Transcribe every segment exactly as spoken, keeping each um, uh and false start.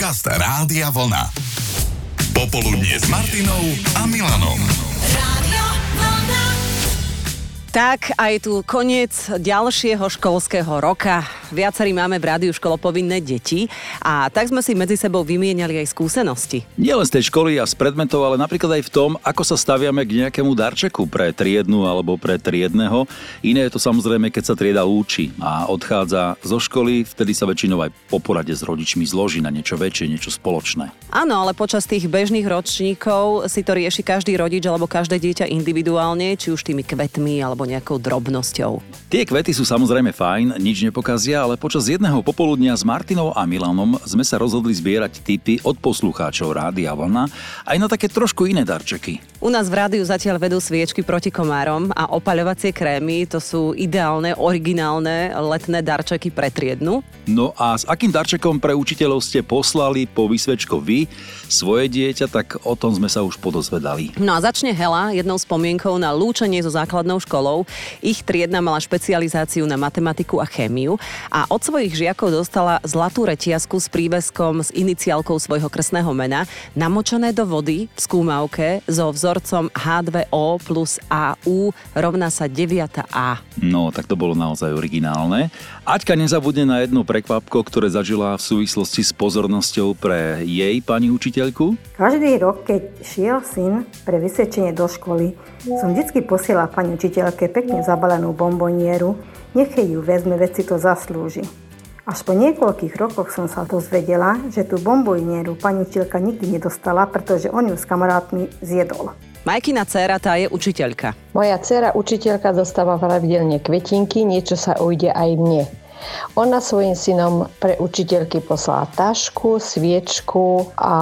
Podcast Rádia Vlna. Popoludnie s Martinou a Milanom. Rádio Vlna. Tak, aj tu koniec ďalšieho školského roka. Viacerí máme v rádiu školo povinné deti a tak sme si medzi sebou vymieniali aj skúsenosti. Nie len z tej školy a z predmetov, ale napríklad aj v tom, ako sa staviame k nejakému darčeku pre triednu alebo pre triedneho. Iné je to samozrejme, keď sa trieda lúči a odchádza zo školy, vtedy sa väčšinou aj po porade s rodičmi zloží na niečo väčšie, niečo spoločné. Áno, ale počas tých bežných ročníkov si to rieši každý rodič alebo každé dieťa individuálne, či už tými kvetmi alebo nejakou drobnosťou. Tie kvety sú samozrejme fajn, nič nepokazia, ale počas jedného popoludnia s Martinou a Milanom sme sa rozhodli zbierať tipy od poslucháčov Rádia Vlna aj na také trošku iné darčeky. U nás v rádiu zatiaľ vedú sviečky proti komárom a opaľovacie krémy, to sú ideálne, originálne letné darčeky pre triednu. No a s akým darčekom pre učiteľov ste poslali po vysvečko vy svoje dieťa, tak o tom sme sa už podozvedali. No a začne Hela jednou spomienkou na lúčenie so základnou školou. Ich triedna mala špecializáciu na matematiku a chémiu a od svojich žiakov dostala zlatú reťazku s príveskom s iniciálkou svojho krstného mena, namočené do vody v skúmavke so vzorcom há dva ó plus á ú rovná sa deviata á. No, tak to bolo naozaj originálne. Aťka nezabudne na jedno prekvapko, ktoré zažila v súvislosti s pozornosťou pre jej pani učiteľku. Každý rok, keď šiel syn pre vysvedčenie do školy, som vždycky posielala pani učiteľke pekne zabalenú bombonieru, nech ju vezme, veď si to zaslúži. Až po niekoľkých rokoch som sa dozvedela, že tú bombonieru pani učiteľka nikdy nedostala, pretože on ju s kamarátmi zjedol. Majkina dcéra, tá je učiteľka. Moja dcéra učiteľka dostáva pravidelne kvetinky, niečo sa ujde aj mne. Ona svojim synom pre učiteľky poslala tašku, sviečku a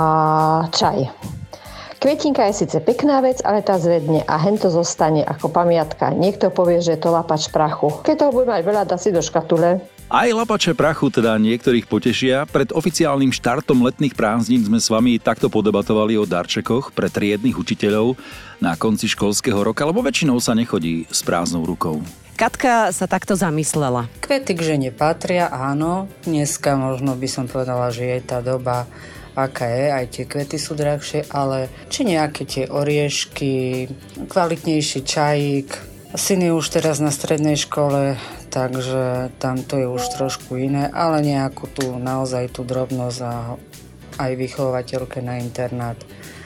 čaj. Kvetinka je síce pekná vec, ale tá zvedne a hento zostane ako pamiatka. Niekto povie, že je to lapač prachu. Keď toho bude mať veľa, dá si do škatule. Aj lapače prachu teda niektorých potešia. Pred oficiálnym štartom letných prázdnin sme s vami takto podebatovali o darčekoch pre triednych učiteľov na konci školského roka, lebo väčšinou sa nechodí s prázdnou rukou. Katka sa takto zamyslela. Kvety k žene patria, áno. Dneska možno by som povedala, že je tá doba, aká je, aj tie kvety sú drahšie, ale či nejaké tie oriešky, kvalitnejší čajík. Syn je už teraz na strednej škole, takže tam to je už trošku iné, ale nejakú tú naozaj tú drobnosť a aj vychovateľke na internát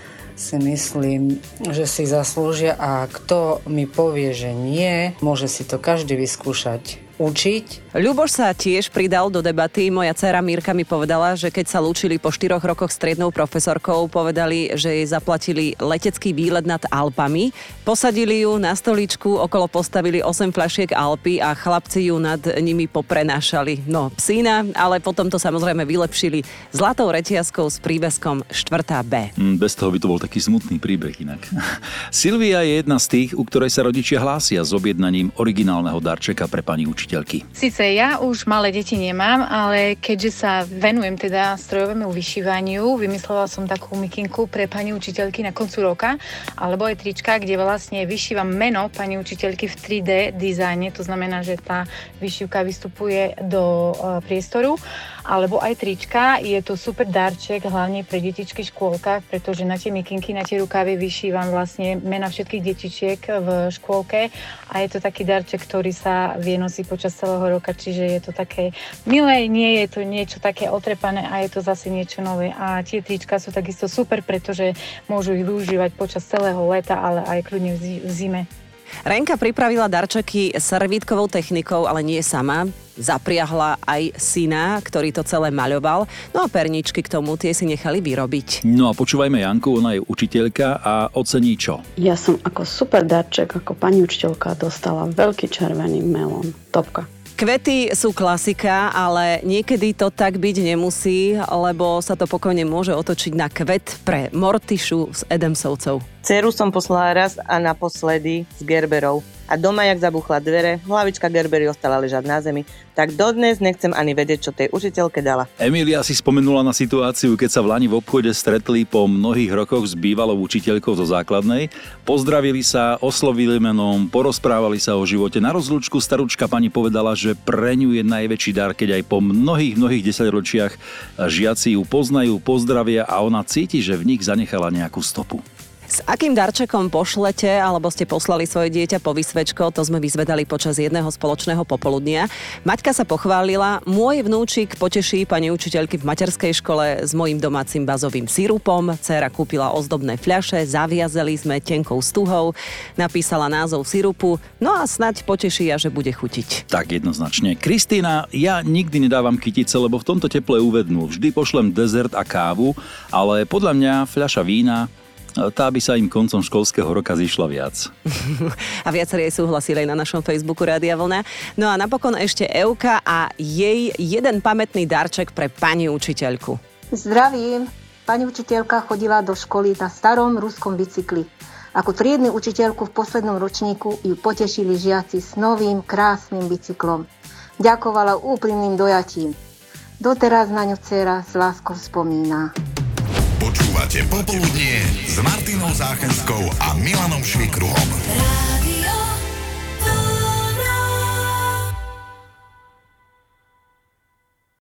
si myslím, že si zaslúžia a kto mi povie, že nie, môže si to každý vyskúšať učiť. Ľuboš sa tiež pridal do debaty. Moja dcéra Mírka mi povedala, že keď sa lúčili po štyroch rokoch s triednou profesorkou, povedali, že jej zaplatili letecký výlet nad Alpami. Posadili ju na stoličku, okolo postavili osem fľašiek Alpy a chlapci ju nad nimi poprenášali. No, psína, ale potom to samozrejme vylepšili zlatou reťazkou s príveskom štvrtá bé. Bez toho by to bol taký smutný príbeh inak. Silvia je jedna z tých, u ktorej sa rodičia hlásia s objednaním originálneho darčeka pre pani učiteľky. Sice ja už malé deti nemám, ale keďže sa venujem teda strojovému vyšívaniu, vymyslela som takú mikinku pre pani učiteľky na koncu roka, alebo aj trička, kde vlastne vyšívam meno pani učiteľky v tri dé dizajne, to znamená, že tá vyšívka vystupuje do uh, priestoru, alebo aj trička. Je to super darček, hlavne pre detičky v škôlkach, pretože na tie mikinky, na tie rukávy vyšívam vlastne mena všetkých detičiek v škôlke a je to taký darček, ktorý sa vie nosiť počas celého roka, čiže je to také milé, nie je to niečo také otrepané a je to zase niečo nové. A tie trička sú takisto super, pretože môžu ich využívať počas celého leta, ale aj kľudne v zime. Renka pripravila darčeky servítkovou technikou, ale nie sama. Zapriahla aj syna, ktorý to celé maľoval. No a perničky k tomu, tie si nechali vyrobiť. No a počúvajme Janku, ona je učiteľka a ocení čo? Ja som ako super darček, ako pani učiteľka dostala veľký červený melón. Topka. Kvety sú klasika, ale niekedy to tak byť nemusí, lebo sa to pokojne môže otočiť na kvet pre Mortišu z Edemsovcov. Dceru som poslala raz a naposledy s Gerberov. a doma, jak zabuchla dvere, hlavička Gerbery ostala ležať na zemi, tak dodnes nechcem ani vedieť, čo tej učiteľke dala. Emília si spomenula na situáciu, keď sa v Lani v obchode stretli po mnohých rokoch s bývalou učiteľkou zo základnej. Pozdravili sa, oslovili menom, porozprávali sa o živote. Na rozlúčku staručka pani povedala, že pre ňu je najväčší dar, keď aj po mnohých, mnohých desaťročiach žiaci ju poznajú, pozdravia a ona cíti, že v nich zanechala nejakú stopu. S akým darčekom pošlete, alebo ste poslali svoje dieťa po vysvečko, to sme vyzvedali počas jedného spoločného popoludnia. Maťka sa pochválila, môj vnúčik poteší pani učiteľky v materskej škole s mojím domácim bazovým sirupom, dcéra kúpila ozdobné fľaše, zaviazali sme tenkou stuhou, napísala názov sirupu, no a snaď poteší a že bude chutiť. Tak jednoznačne. Kristína, ja nikdy nedávam kytice, lebo v tomto teple uvednú. Vždy pošlem dezert a kávu, ale podľa mňa fľaša vína, tá by sa im koncom školského roka zišla viac. A viacerí aj súhlasili aj na našom Facebooku Rádia Vlna. No a napokon ešte Euka a jej jeden pamätný darček pre pani učiteľku. Zdravím. Pani učiteľka chodila do školy na starom ruskom bicykli. Ako triedny učiteľku v poslednom ročníku ju potešili žiaci s novým krásnym bicyklom. Ďakovala úprimným dojatím. Doteraz na ňu dcéra s láskou spomína. Počúvate Popoludnie s Martinou Záchenskou a Milanom Švikruhom.